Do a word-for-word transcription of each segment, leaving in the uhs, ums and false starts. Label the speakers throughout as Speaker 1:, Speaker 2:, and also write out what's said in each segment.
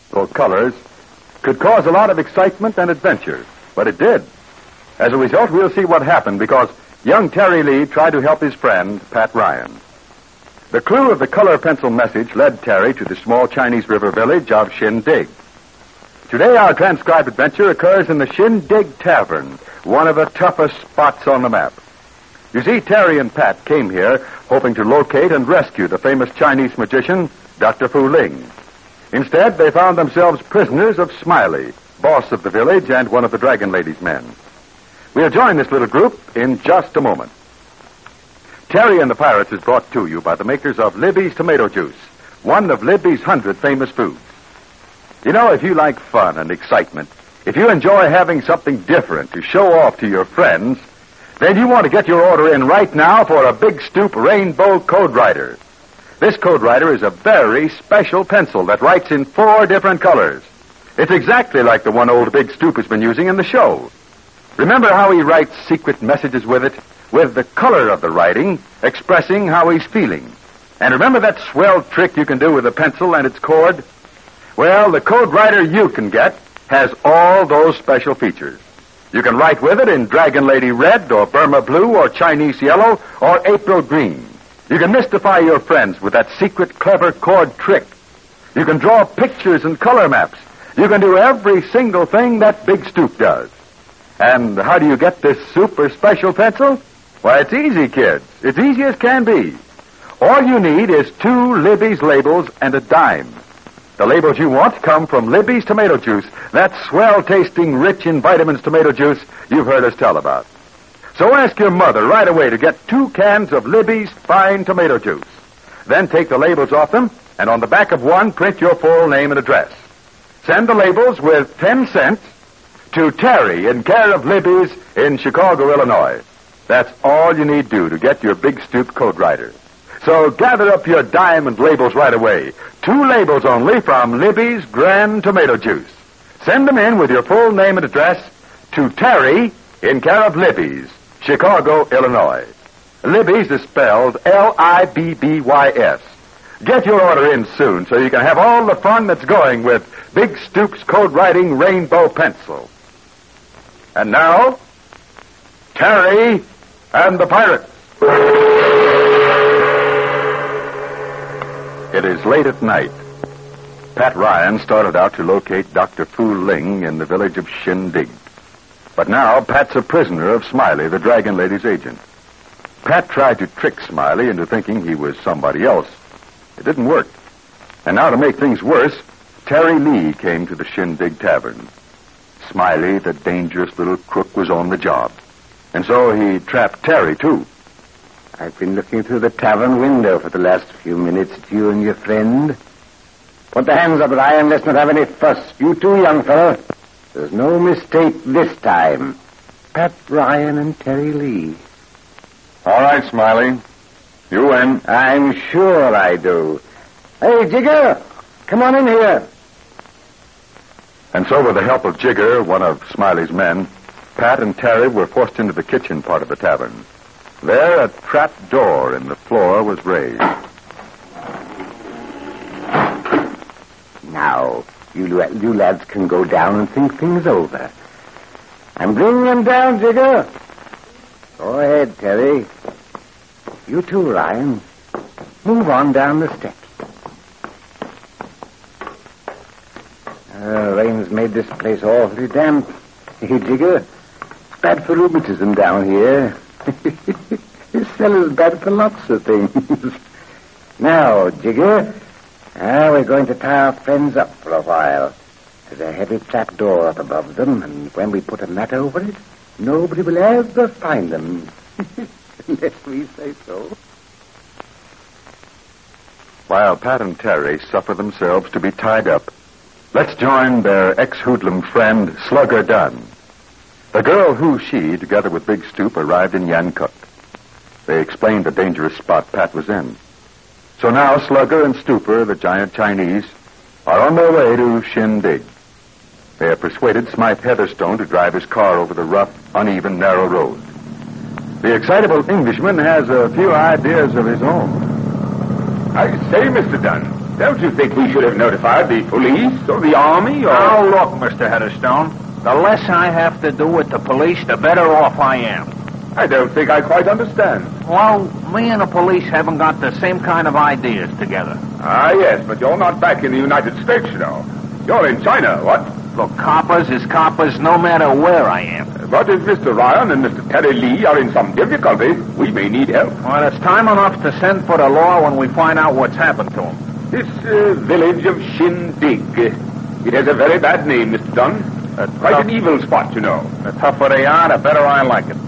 Speaker 1: or colors, could cause a lot of excitement and adventure. But it did. As a result, we'll see what happened because young Terry Lee tried to help his friend, Pat Ryan. The clue of the color pencil message led Terry to the small Chinese river village of Shindig. Today, our transcribed adventure occurs in the Shindig Tavern, one of the toughest spots on the map. You see, Terry and Pat came here hoping to locate and rescue the famous Chinese magician, Doctor Fu Ling. Instead, they found themselves prisoners of Smiley, boss of the village and one of the Dragon Lady's men. We'll join this little group in just a moment. Terry and the Pirates is brought to you by the makers of Libby's Tomato Juice, one of Libby's hundred famous foods. You know, if you like fun and excitement, if you enjoy having something different to show off to your friends, then you want to get your order in right now for a Big Stoop Rainbow Code Writer. This Code Writer is a very special pencil that writes in four different colors. It's exactly like the one old Big Stoop has been using in the show. Remember how he writes secret messages with it? With the color of the writing expressing how he's feeling. And remember that swell trick you can do with a pencil and its cord? Well, the Code Writer you can get has all those special features. You can write with it in Dragon Lady Red or Burma Blue or Chinese Yellow or April Green. You can mystify your friends with that secret clever cord trick. You can draw pictures and color maps. You can do every single thing that Big Stoop does. And how do you get this super special pencil? Why, it's easy, kids. It's easy as can be. All you need is two Libby's labels and a dime. The labels you want come from Libby's Tomato Juice, that swell-tasting, rich in vitamins tomato juice you've heard us tell about. So ask your mother right away to get two cans of Libby's fine tomato juice. Then take the labels off them, and on the back of one, print your full name and address. Send the labels with ten cents to Terry in care of Libby's in Chicago, Illinois. That's all you need do to get your Big Stoop Code Writer. So gather up your diamond labels right away. Two labels only from Libby's Grand Tomato Juice. Send them in with your full name and address to Terry in care of Libby's, Chicago, Illinois. Libby's is spelled L I B B Y S. Get your order in soon so you can have all the fun that's going with Big Stoop's Code Writing Rainbow Pencil. And now, Terry and the Pirates. It is late at night. Pat Ryan started out to locate Doctor Fu Ling in the village of Shindig. But now Pat's a prisoner of Smiley, the Dragon Lady's agent. Pat tried to trick Smiley into thinking he was somebody else. It didn't work. And now to make things worse, Terry Lee came to the Shindig Tavern. Smiley, the dangerous little crook, was on the job. And so he trapped Terry, too.
Speaker 2: I've been looking through the tavern window for the last few minutes at you and your friend. Put the hands up, Ryan. Let's not have any fuss. You too, young fellow. There's no mistake this time. Pat Ryan and Terry Lee.
Speaker 1: All right, Smiley. You win.
Speaker 2: I'm sure I do. Hey, Jigger, come on in here.
Speaker 1: And so with the help of Jigger, one of Smiley's men, Pat and Terry were forced into the kitchen part of the tavern. There, a trap door in the floor was raised.
Speaker 2: Now, you, you lads can go down and think things over. I'm bringing them down, Jigger. Go ahead, Terry. You too, Ryan. Move on down the steps. Uh, rain's made this place awfully damp. Hey, Jigger, it's bad for rheumatism down here. This cellar's bad for lots of things. Now, Jigger, uh, we're going to tie our friends up for a while. There's a heavy trap door up above them, and when we put a mat over it, nobody will ever find them. Unless we say so.
Speaker 1: While Pat and Terry suffer themselves to be tied up, let's join their ex-hoodlum friend, Slugger Dunn. The girl who she, together with Big Stoop, arrived in Yankuk. They explained the dangerous spot Pat was in. So now Slugger and Stooper, the giant Chinese, are on their way to Shindig. They have persuaded Smythe Heatherstone to drive his car over the rough, uneven, narrow road. The excitable Englishman has a few ideas of his own.
Speaker 3: I say, Mister Dunn, Don't you think we should have notified the police or the army or...
Speaker 4: Now, look, Mister Heatherstone. The less I have to do with the police, the better off I am.
Speaker 3: I don't think I quite understand.
Speaker 4: Well, me and the police haven't got the same kind of ideas together.
Speaker 3: Ah, yes, but you're not back in the United States, you know. You're in China, what?
Speaker 4: Look, coppers is coppers no matter where I am.
Speaker 3: But if Mister Ryan and Mister Terry Lee are in some difficulty, we may need help.
Speaker 4: Well, it's time enough to send for the law when we find out what's happened to them.
Speaker 3: This uh, village of Shindig, uh, it has a very bad name, Mister Dunn. Uh, quite tough, an evil spot, you know.
Speaker 4: The tougher they are, the better I like it.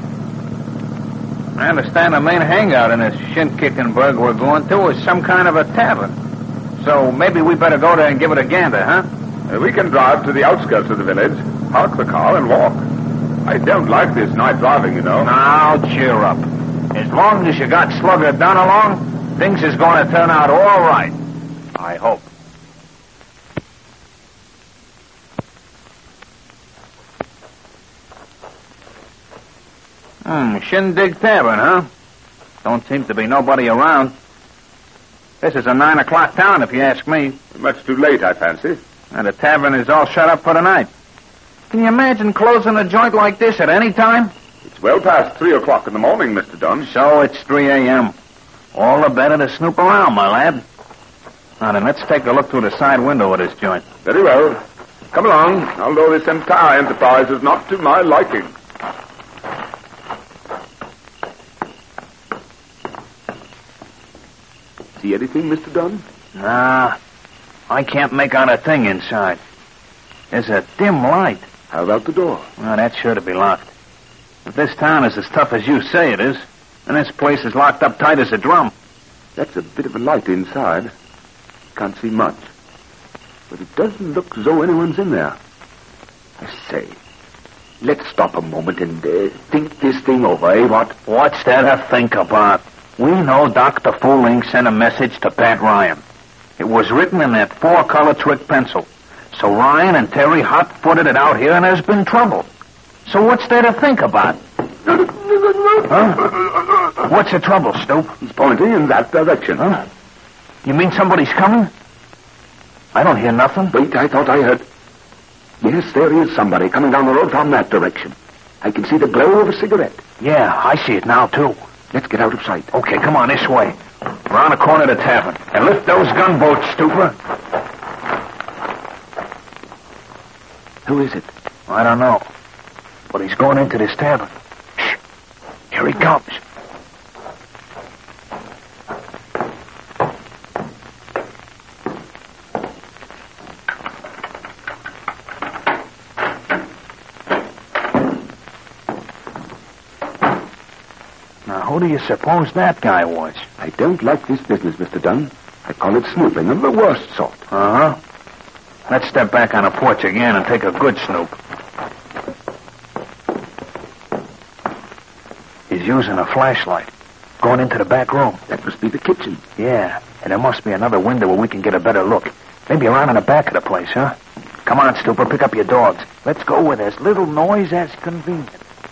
Speaker 4: I understand the main hangout in this Shin-Kickenberg we're going to is some kind of a tavern. So maybe we better go there and give it a gander, huh?
Speaker 3: Uh, we can drive to the outskirts of the village, park the car, and walk. I don't like this night driving, you know.
Speaker 4: Now, cheer up. As long as you got Slugger Dunn along, things is going to turn out all right. I hope. Hmm, Shindig Tavern, huh? Don't seem to be nobody around. This is a nine o'clock town, if you ask me.
Speaker 3: Much too late, I fancy.
Speaker 4: And the tavern is all shut up for the night. Can you imagine closing a joint like this at any time?
Speaker 3: It's well past three o'clock in the morning, Mister Dunn.
Speaker 4: So it's three a.m. All the better to snoop around, my lad. Now then, let's take a look through the side window of this joint.
Speaker 3: Very well. Come along, although this entire enterprise is not to my liking. See anything, Mister Dunn?
Speaker 4: Nah, I can't make out a thing inside. There's a dim light.
Speaker 3: How about the door?
Speaker 4: Well, that's sure to be locked. If this town is as tough as you say it is, then this place is locked up tight as a drum.
Speaker 3: That's a bit of a light inside. Can't see much. But it doesn't look as though anyone's in there. I say, let's stop a moment and uh, think this thing over, eh, what?
Speaker 4: What's there to think about? We know Doctor Fooling sent a message to Pat Ryan. It was written in that four-color trick pencil. So Ryan and Terry hot-footed it out here, and there's been trouble. So what's there to think about? Huh? What's the trouble, Stoop?
Speaker 3: He's pointing in that direction.
Speaker 4: Huh? You mean somebody's coming? I don't hear nothing.
Speaker 3: Wait, I thought I heard... Yes, there is somebody coming down the road from that direction. I can see the glow of a cigarette.
Speaker 4: Yeah, I see it now, too.
Speaker 3: Let's get out of sight.
Speaker 4: Okay, come on, this way. Around the corner of the tavern. And lift those gunboats, Stooper.
Speaker 3: Who is it?
Speaker 4: I don't know. But he's going into this tavern. Shh. Here he comes. Who do you suppose that guy was?
Speaker 3: I don't like this business, Mister Dunn. I call it snooping of the worst sort.
Speaker 4: Uh-huh. Let's step back on the porch again and take a good snoop. He's using a flashlight. Going into the back room.
Speaker 3: That must be the kitchen.
Speaker 4: Yeah, and there must be another window where we can get a better look. Maybe around in the back of the place, huh? Come on, Stooper, pick up your dogs. Let's go with as little noise as convenient.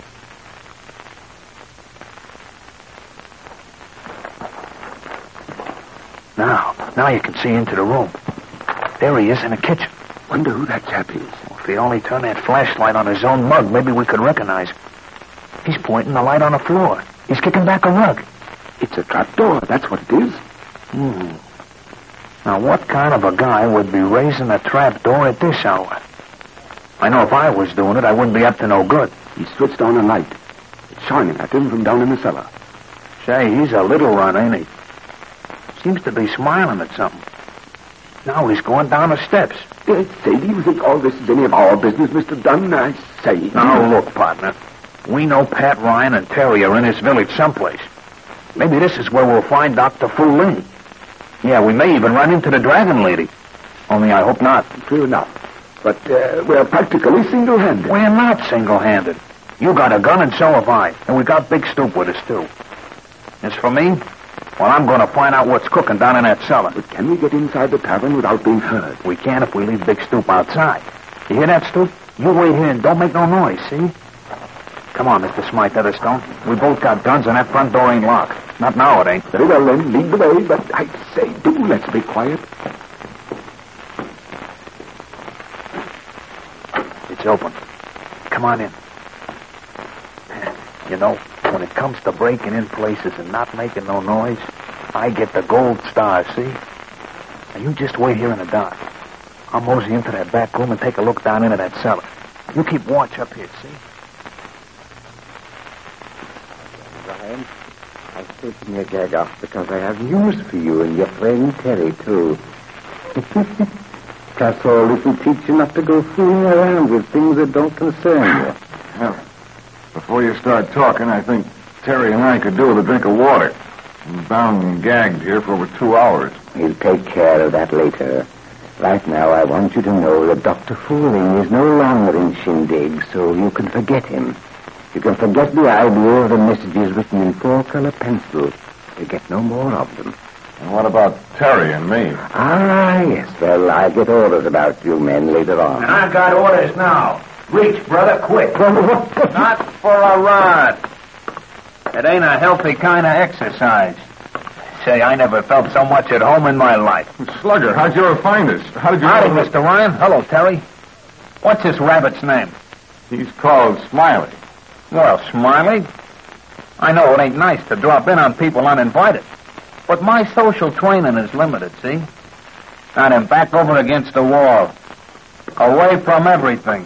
Speaker 4: Now, now you can see into the room. There he is in the kitchen.
Speaker 3: Wonder who that chap is.
Speaker 4: Well, if he only turned that flashlight on his own mug, maybe we could recognize him. He's pointing the light on the floor. He's kicking back a rug.
Speaker 3: It's a trap door, that's what it is.
Speaker 4: Hmm. Now, what kind of a guy would be raising a trap door at this hour? I know if I was doing it, I wouldn't be up to no good.
Speaker 3: He switched on a light. It's shining at him from down in the cellar.
Speaker 4: Say, he's a little run, ain't he? Seems to be smiling at something. Now he's going down the steps.
Speaker 3: Uh, say, do you think all this is any of our business, Mister Dunn? I say...
Speaker 4: Now, look, partner. We know Pat Ryan and Terry are in this village someplace. Maybe this is where we'll find Doctor Fu Ling. Yeah, we may even run into the Dragon Lady. Only I hope not.
Speaker 3: True enough. But uh, we're practically single-handed.
Speaker 4: We're not single-handed. You got a gun and so have I. And we got Big Stoop with us, too. As for me... Well, I'm going to find out what's cooking down in that cellar.
Speaker 3: But can we get inside the tavern without being heard?
Speaker 4: We can if we leave Big Stoop outside. You hear that, Stoop? You wait here and don't make no noise, see? Come on, Mister Smythe Heatherstone. We both got guns and that front door ain't locked. Not now, it ain't.
Speaker 3: Very well, then. Lead the way. But I say, do let's be quiet.
Speaker 4: It's open. Come on in. You know, when it comes to breaking in places and not making no noise, I get the gold star, see? Now, you just wait here in the dark. I'll mosey into that back room and take a look down into that cellar. You keep watch up here, see?
Speaker 2: Ryan, I've taken your gag off because I have news for you and your friend Terry, too. That's all this will teach you not to go fooling around with things that don't concern you.
Speaker 1: Well, before you start talking, I think Terry and I could do with a drink of water. I'm bound and gagged here for over two hours.
Speaker 2: He'll take care of that later. Right now, I want you to know that Doctor Fooling is no longer in Shindig, so you can forget him. You can forget the idea of the messages written in four-color pencil. You get no more of them.
Speaker 1: And what about Terry and me?
Speaker 2: Ah, yes. Well, I'll get orders about you men later on.
Speaker 4: And I got orders now. Reach, brother, quick.
Speaker 2: What?
Speaker 4: Not for a rod. It ain't a healthy kind of exercise. Say, I never felt so much at home in my life.
Speaker 1: Slugger, how'd you ever find us? How did you
Speaker 4: Howdy,
Speaker 1: know...
Speaker 4: Mister Ryan. Hello, Terry. What's this rabbit's name?
Speaker 1: He's called Smiley.
Speaker 4: Well, Smiley. I know it ain't nice to drop in on people uninvited, but my social training is limited, see? Got him back over against the wall. Away from everything.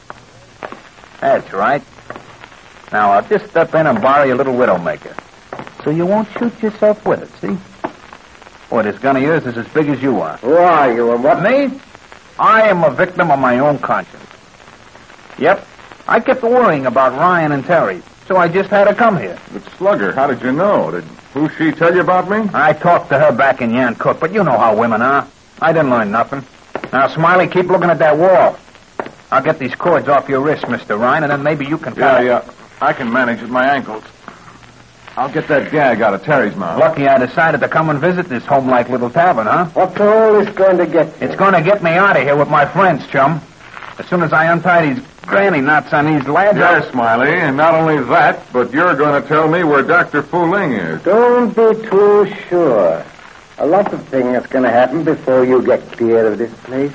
Speaker 4: That's right. Now, I'll just step in and borrow your little widowmaker. So you won't shoot yourself with it, see? Boy, this gun of yours is as big as you are.
Speaker 2: Who are you and what?
Speaker 4: Me? I am a victim of my own conscience. Yep. I kept worrying about Ryan and Terry, so I just had to come here.
Speaker 1: But Slugger, how did you know? Did who she tell you about me?
Speaker 4: I talked to her back in Yancook, but you know how women are. I didn't learn nothing. Now, Smiley, keep looking at that wall. I'll get these cords off your wrist, Mister Ryan, and then maybe you can...
Speaker 1: Yeah, yeah. I can manage with my ankles. I'll get that gag out of Terry's mouth.
Speaker 4: Lucky I decided to come and visit this home-like little tavern, huh?
Speaker 2: What's all this going to get you?
Speaker 4: It's going to get me out of here with my friends, chum. As soon as I untie these granny knots on these lads...
Speaker 1: Yes, Smiley, and not only that, but you're going to tell me where Doctor Fooling is.
Speaker 2: Don't be too sure. A lot of things are going to happen before you get clear of this place.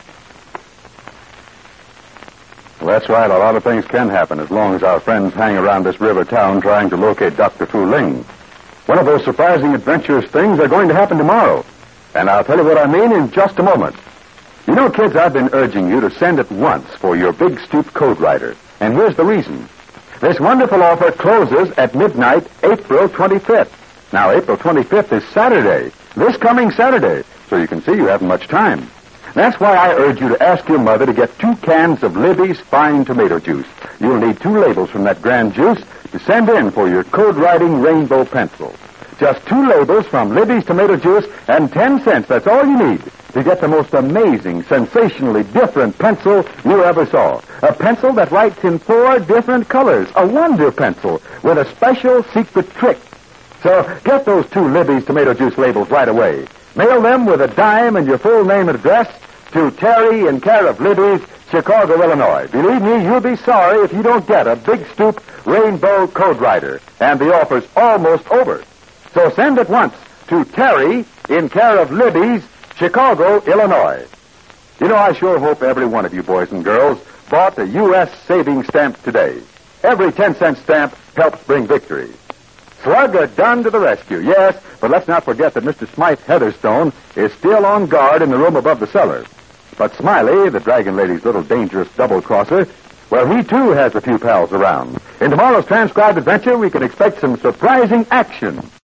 Speaker 1: Well, that's right. A lot of things can happen as long as our friends hang around this river town trying to locate Doctor Fooling. One of those surprising, adventurous things are going to happen tomorrow. And I'll tell you what I mean in just a moment. You know, kids, I've been urging you to send at once for your Big Stoop Code Writer. And here's the reason. This wonderful offer closes at midnight, April twenty-fifth. Now, April twenty-fifth is Saturday, this coming Saturday, so you can see you haven't much time. That's why I urge you to ask your mother to get two cans of Libby's fine tomato juice. You'll need two labels from that grand juice to send in for your code writing rainbow pencil. Just two labels from Libby's tomato juice and ten cents, that's all you need to get the most amazing, sensationally different pencil you ever saw. A pencil that writes in four different colors. A wonder pencil with a special secret trick. So get those two Libby's tomato juice labels right away. Mail them with a dime and your full name and address to Terry in care of Libby's, Chicago, Illinois. Believe me, you'll be sorry if you don't get a Big Stoop Rainbow Code Writer. And the offer's almost over. So send at once to Terry in care of Libby's, Chicago, Illinois. You know, I sure hope every one of you boys and girls bought a U S savings stamp today. Every ten-cent stamp helps bring victory. Slugger Dunn to the rescue, yes, but let's not forget that Mister Smythe Heatherstone is still on guard in the room above the cellar. But Smiley, the Dragon Lady's little dangerous double-crosser, well, he too has a few pals around. In tomorrow's transcribed adventure, we can expect some surprising action.